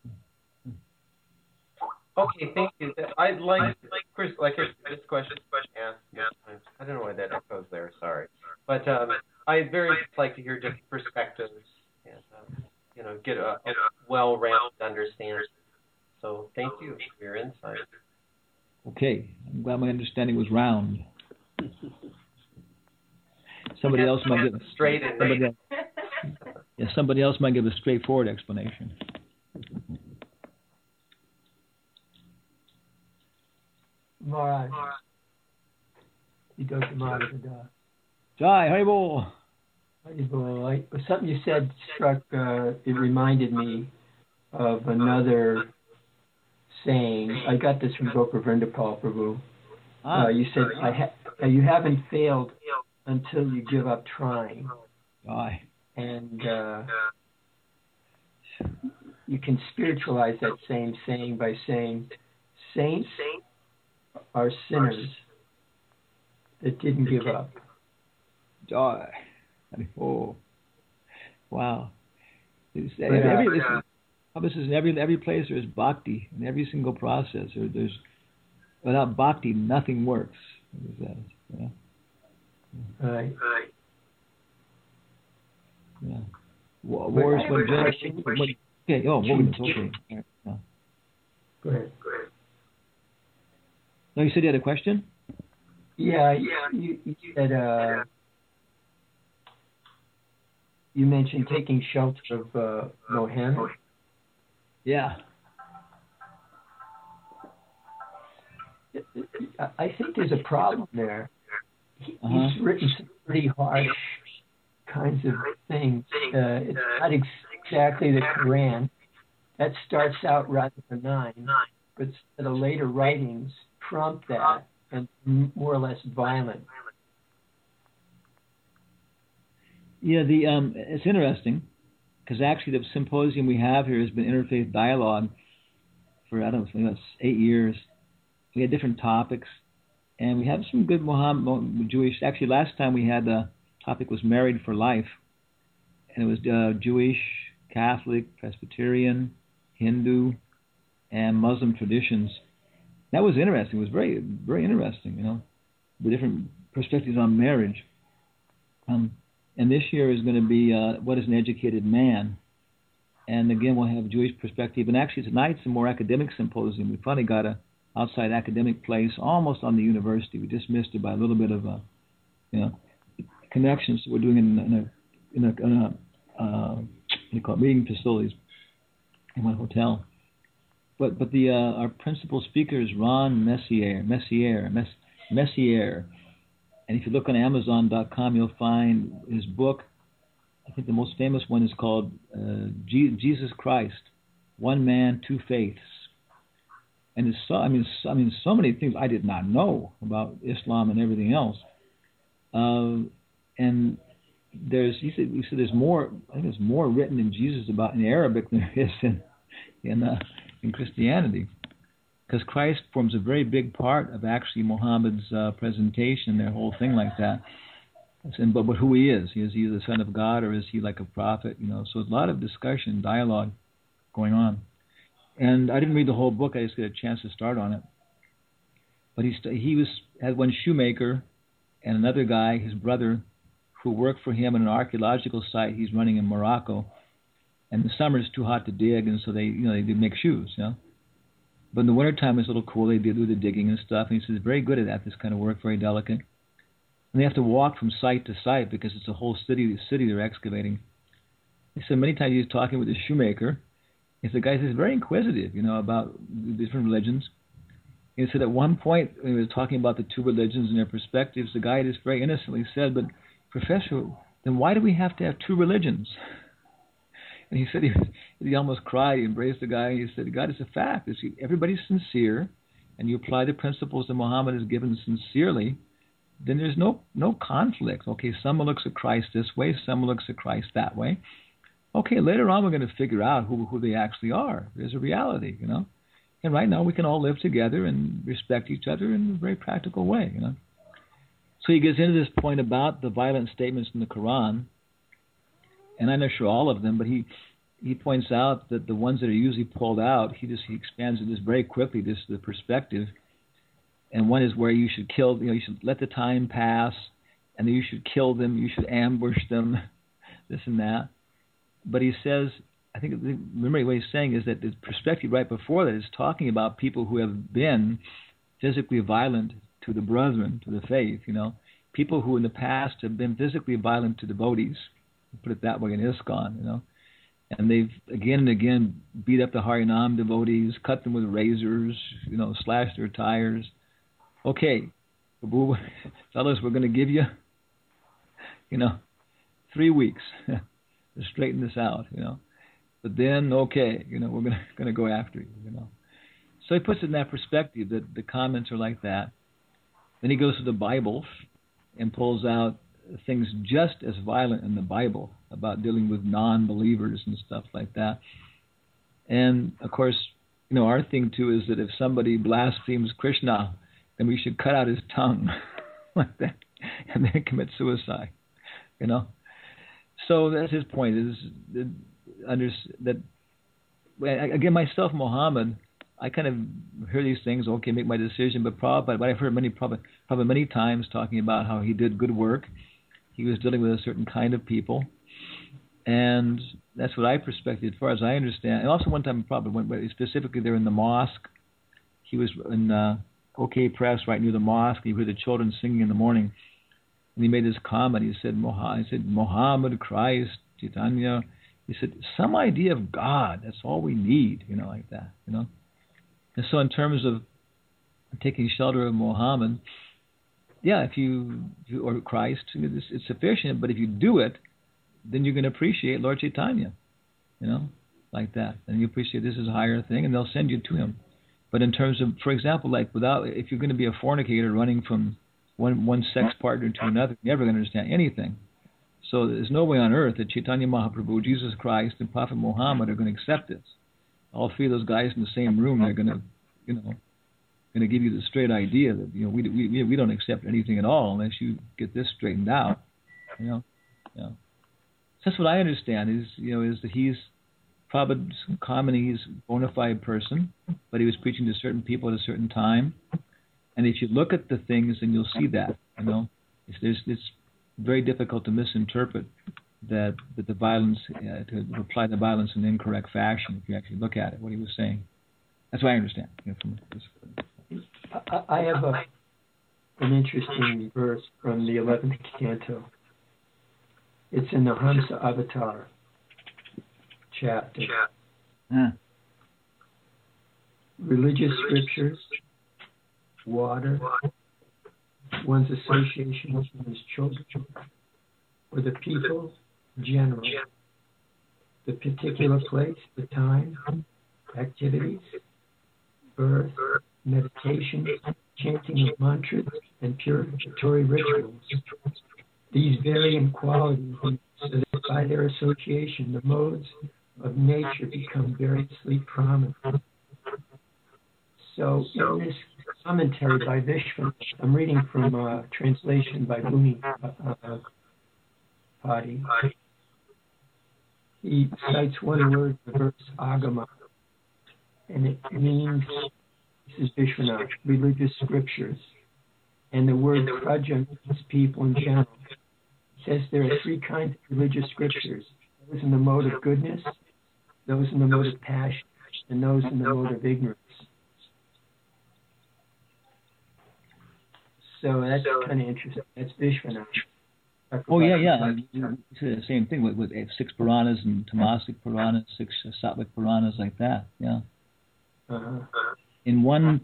Okay, thank you. I'd like, Chris, this question asked many times. I don't know why that echoes there. Sorry, but I'd very much like to hear different perspectives and get a well-rounded understanding. So thank you for your insight. Okay, I'm glad my understanding was round. Somebody else might give somebody else might give a straightforward explanation. Maharaj. You go to Maharaj. Jai, Haribol. Haribol. Something you said struck, it reminded me of another saying. I got this from Gopavrinda Prabhu. You said, you haven't failed until you give up trying. Jai. And you can spiritualize that same saying by saying, saints are sinners that didn't give up. Joy. Oh, wow. This is in every place there's bhakti. In every single process, there's without bhakti, nothing works. Right. Yeah. Wars when okay. Oh, moments. Okay. Yeah. Go ahead. No, you said you had a question? Yeah, you said you mentioned taking shelter of Mohan. Yeah. I think there's a problem there. He's written some pretty harsh kinds of things. It's not exactly the Quran. That starts out rather benign, but the later writings prompt that and more or less violent. Yeah, it's interesting because actually the symposium we have here has been interfaith dialogue for I don't know, 8 years. We had different topics, and we have some good Jewish. Actually, last time we had the topic was married for life, and it was Jewish, Catholic, Presbyterian, Hindu, and Muslim traditions. That was interesting. It was very, very interesting, the different perspectives on marriage. And this year is going to be what is an educated man. And again, we'll have Jewish perspective. And actually, tonight's a more academic symposium. We finally got a outside academic place, almost on the university. We just missed it by a little bit of, connections. So we're doing in a meeting facilities in one hotel. But our principal speaker is Ron Messier. And if you look on Amazon.com, you'll find his book. I think the most famous one is called Jesus Christ, One Man, Two Faiths. And it's so, I mean, so many things I did not know about Islam and everything else. And he said there's more. I think there's more written in Jesus about in Arabic than there is in Christianity, because Christ forms a very big part of actually Muhammad's presentation, their whole thing like that. But who he is he the son of God, or is he like a prophet? So a lot of discussion, dialogue going on. And I didn't read the whole book. I just got a chance to start on it. But he had one shoemaker and another guy, his brother, who worked for him in an archaeological site he's running in Morocco. And the summer is too hot to dig, and so they make shoes. But in the wintertime it's a little cool. They do the digging and stuff. And he says very good at that, this kind of work, very delicate. And they have to walk from site to site because it's a whole city they're excavating. He said many times he was talking with the shoemaker. The guy says very inquisitive, about the different religions. He said at one point when he was talking about the two religions and their perspectives, the guy just very innocently said, "But Professor, then why do we have to have two religions?" And he said he almost cried. He embraced the guy. He said, "God, it's a fact. Everybody's sincere, and you apply the principles that Muhammad has given sincerely, then there's no conflict. Okay, some looks at Christ this way, some looks at Christ that way. Okay, later on we're going to figure out who they actually are. There's a reality, And right now we can all live together and respect each other in a very practical way, So he gets into this point about the violent statements in the Quran, and I'm not sure all of them, but he points out that the ones that are usually pulled out, he expands it just very quickly, just the perspective. And one is where you should kill, you should let the time pass, and then you should kill them, you should ambush them, this and that. But he says, remember what he's saying is that the perspective right before that is talking about people who have been physically violent to the brethren, to the faith, people who in the past have been physically violent to devotees, put it that way in ISKCON, and they've again and again beat up the Harinam devotees, cut them with razors, slashed their tires. Okay, fellas, we're going to give you, 3 weeks to straighten this out, But then, okay, we're going to go after you, So he puts it in that perspective that the comments are like that. Then he goes to the Bible and pulls out things just as violent in the Bible about dealing with non-believers and stuff like that. And, of course, our thing, too, is that if somebody blasphemes Krishna, then we should cut out his tongue like that and then commit suicide, So that's his point, is that again, myself, Muhammad, I kind of hear these things, okay, make my decision, but I've heard probably many times talking about how he did good work. He was dealing with a certain kind of people, and that's what I perspected as far as I understand. And also one time probably went specifically there in the mosque. He was in OK Press right near the mosque. He heard the children singing in the morning, and he made this comment. He said, Muhammad, Christ, Chaitanya. He said, some idea of God, that's all we need, like that, And so in terms of taking shelter of Muhammad, yeah, or Christ, it's sufficient, but if you do it, then you're going to appreciate Lord Chaitanya, like that. And you appreciate this is a higher thing, and they'll send you to him. But in terms of, for example, if you're going to be a fornicator running from one sex partner to another, you're never going to understand anything. So there's no way on earth that Chaitanya Mahaprabhu, Jesus Christ, and Prophet Muhammad are going to accept this. All three of those guys in the same room, they're going to, going to give you the straight idea that we don't accept anything at all unless you get this straightened out. So that's what I understand is that he's probably he's a bona fide person, but he was preaching to certain people at a certain time. And if you look at the things, then you'll see that. It's very difficult to misinterpret that the violence, to apply the violence in an incorrect fashion if you actually look at it, what he was saying. That's what I understand. I have an interesting verse from the 11th canto. It's in the Hamsa Avatar chapter. Religious scriptures, water, one's association with one's children, or the people general, the particular place, the time, activities, birth, meditation, chanting of mantras, and purificatory rituals. These vary in quality, so that by their association, the modes of nature become variously prominent. So in this commentary by Vishwanath, I'm reading from a translation by Bhumi Padi. He cites one word in the verse agama, and it means, this is Vishwanath, religious scriptures. And the word praja means people in general. It says there are three kinds of religious scriptures: those in the mode of goodness, those in the mode of passion, and those in the mode of ignorance. So that's kind of interesting. That's Vishwanath. Oh, yeah. It's the same thing with 6 Puranas and Tamasic Puranas, 6 Sattvic Puranas, like that, yeah. Uh-huh. In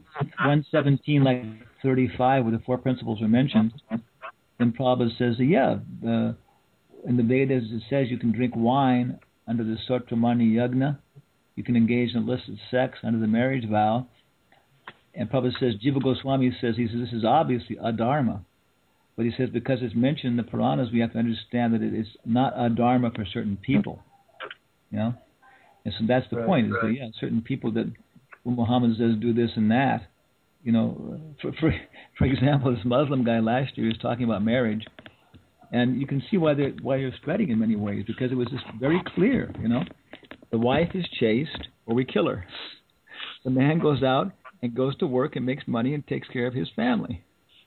117, like 35, where the 4 principles are mentioned, then Prabhupada says, in the Vedas it says you can drink wine under the Sotramani Yagna, you can engage in illicit sex under the marriage vow, and Prabhupada says, Jiva Goswami says, this is obviously adharma. But he says because it's mentioned in the Puranas, we have to understand that it is not adharma for certain people. You know? And so that's the point, is that, certain people that, when Muhammad says do this and that, you know, for example, this Muslim guy last year was talking about marriage, and you can see why you're spreading in many ways, because it was just very clear, you know. The wife is chaste, or we kill her. The man goes out and goes to work and makes money and takes care of his family.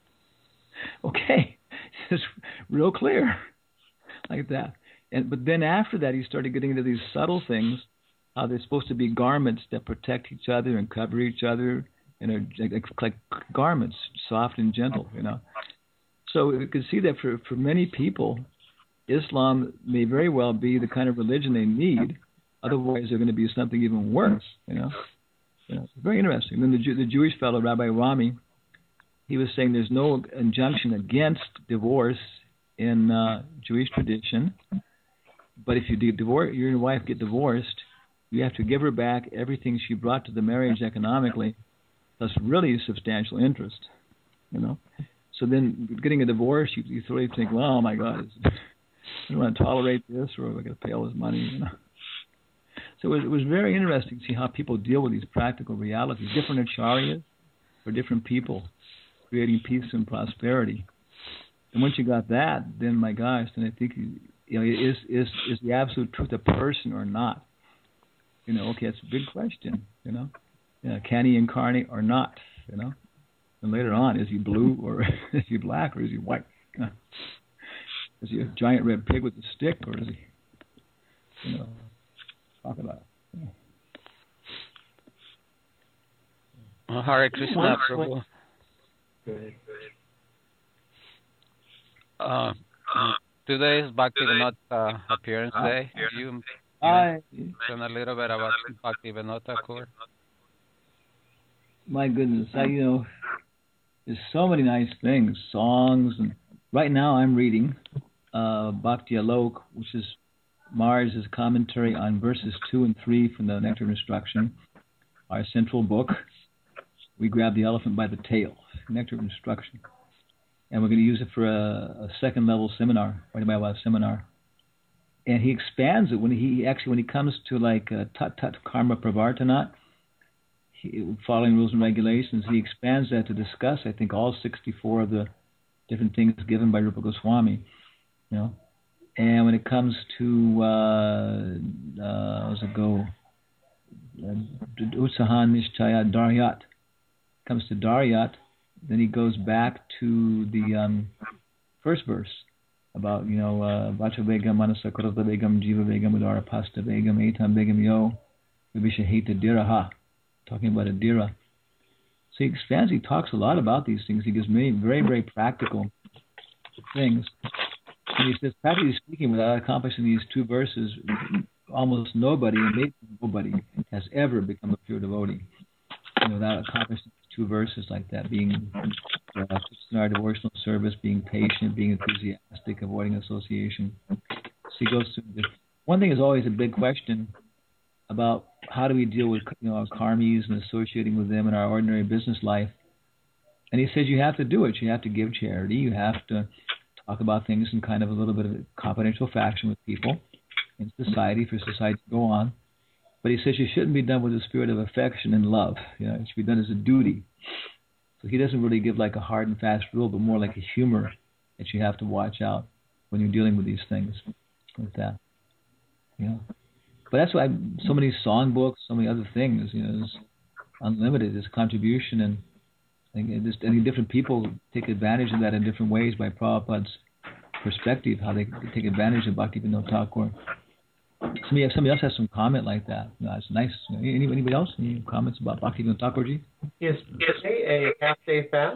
Okay, it's real clear, like that. But then after that, he started getting into these subtle things, how they're supposed to be garments that protect each other and cover each other, and are like garments, soft and gentle, you know. So you can see that for many people, Islam may very well be the kind of religion they need. Otherwise, they're going to be something even worse, you know. It's very interesting. Then the Jewish fellow, Rabbi Rami, he was saying there's no injunction against divorce in Jewish tradition, but if you divorce, you and your wife get divorced, you have to give her back everything she brought to the marriage economically, plus really substantial interest, you know. So then getting a divorce, you sort of think, well, oh my God, I don't want to tolerate this, or am I going to pay all this money, you know. So it was very interesting to see how people deal with these practical realities, different acharyas for different people, creating peace and prosperity. And once you got that, then my gosh, then I think, you know, is the absolute truth a person or not? You know, okay, it's a big question, you know. Can he incarnate or not, you know? And later on, is he blue or is he black or is he white? Is he a giant red pig with a stick, or is he, you know, crocodile? Hare Krishna, Prabhu. Good. Today is Bhaktivinoda appearance day. You mention a little bit about Bhaktivinoda Thakur. My goodness, you know, there's so many nice things, songs, and right now I'm reading Bhakti Alok, which is Mars's commentary on verses 2 and 3 from the Nectar of Instruction, our central book. We grab the elephant by the tail, Nectar of Instruction. And we're going to use it for a second level seminar, Vaidya seminar. And he expands it when he comes to like Tat Tat Karma Pravartanat, following rules and regulations, he expands that to discuss, I think, all 64 of the different things given by Rupa Goswami, you know. And when it comes to how's it go? Utsahan Nishchaya Daryat. Comes to Daryat, then he goes back to the first verse about, you know, Vacha Vegam, Manasa Karata Vegam, Jiva Vegam, Udara Pasta Vegam, Etam Vegam Yo, Vivishahita Diraha, talking about a Dira. So he expands, he talks a lot about these things. He gives many very, very practical things. And he says, practically speaking, without accomplishing these 2 verses, almost nobody, and maybe nobody, has ever become a pure devotee. You know, without accomplishing 2 verses like that, being in our devotional service, being patient, being enthusiastic, avoiding association. So he goes through this. One thing is always a big question about how do we deal with our karmis and associating with them in our ordinary business life. And he says you have to do it. You have to give charity. You have to talk about things in kind of a little bit of a confidential fashion with people in society for society to go on. But he says you shouldn't be done with a spirit of affection and love. It should be done as a duty. So he doesn't really give like a hard and fast rule, but more like a humor that you have to watch out when you're dealing with these things like that. But that's why so many songbooks, so many other things, is unlimited. This contribution, and just any different people take advantage of that in different ways by Prabhupada's perspective, how they take advantage of Bhaktivinoda Thakur. Somebody else has some comment like that. It's nice. Anybody else? Any comments about Bhaktivinoda Thakurji? Is today a half-day fast?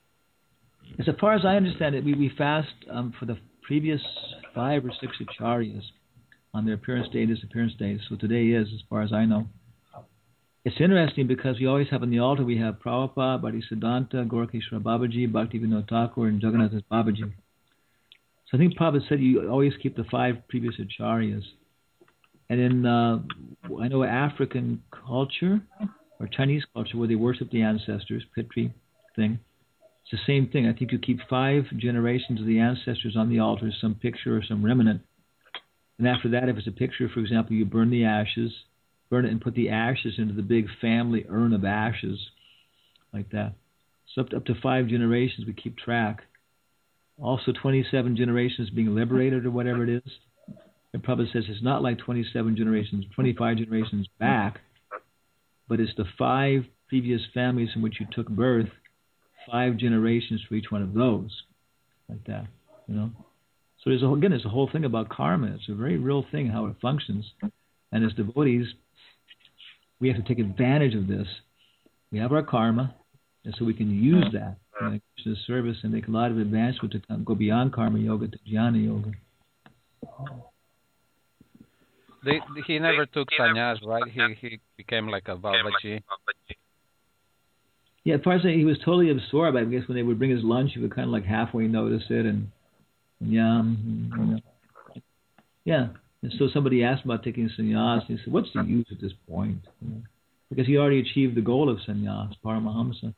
As far as I understand it, we fast for the previous 5 or 6 acharyas on their appearance day and disappearance days. So today is, as far as I know. It's interesting because we always have on the altar, we have Prabhupada, Bhaktisiddhanta, Gorakeshwara Babaji, Bhaktivinoda Thakur, and Jagannath Babaji. So I think Prabhupada said you always keep the 5 previous acharyas. And in, I know African culture, or Chinese culture, where they worship the ancestors, Pitri thing, it's the same thing. I think you keep 5 generations of the ancestors on the altar, some picture or some remnant. And after that, if it's a picture, for example, you burn the ashes, burn it and put the ashes into the big family urn of ashes, like that. So up to 5 generations, we keep track. Also 27 generations being liberated or whatever it is. And Prabhupada says it's not like 27 generations, 25 generations back, but it's the 5 previous families in which you took birth, 5 generations for each one of those, like that, So there's a whole thing about karma. It's a very real thing, how it functions. And as devotees, we have to take advantage of this. We have our karma, and so we can use that in Krishna's service and make a lot of advancement to go beyond karma yoga to jnana yoga. He never took sannyas, right? He became like a Babaji. Yeah, as far as he was totally absorbed. I guess when they would bring his lunch, he would kind of like halfway notice it and yeah. And so somebody asked about taking sannyas, and he said, "What's the use at this point?" Because he already achieved the goal of sannyas, Paramahamsa.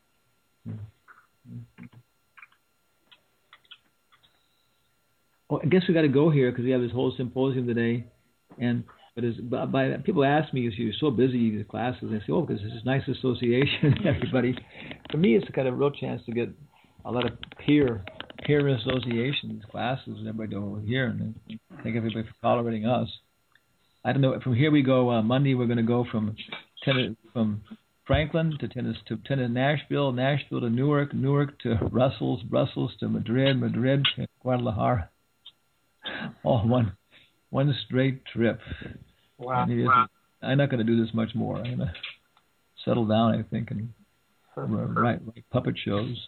Well, I guess we got to go here because we have this whole symposium today, but people ask me, "You're so busy with classes." And I say, "Oh, because this is nice association, everybody." For me, it's a kind of real chance to get a lot of peer association, these classes, and everybody over here, and thank everybody for tolerating us. I don't know. From here we go. Monday we're going to go from Franklin to Nashville to Newark to Brussels to Madrid to Guadalajara. All one straight trip. Wow. I'm not going to do this much more. I'm going to settle down, I think, and write puppet shows.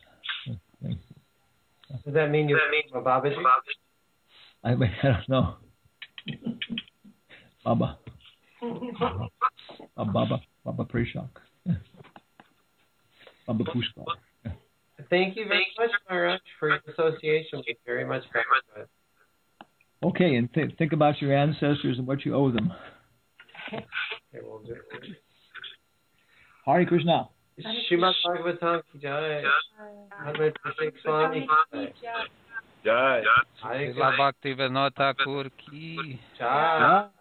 Does that mean you're a Babaji? I don't know. Baba Prashak. Baba Pushkar. Thank you very much, Maharaj, for your association. We very much value it. Okay, and think about your ancestors and what you owe them. Okay, we'll do it. Hare Krishna. Srimad Bhagavatam ki jai. Bhagavad Gita Swami ki jai. Jai. Bhaktivinoda Thakur ki Jai.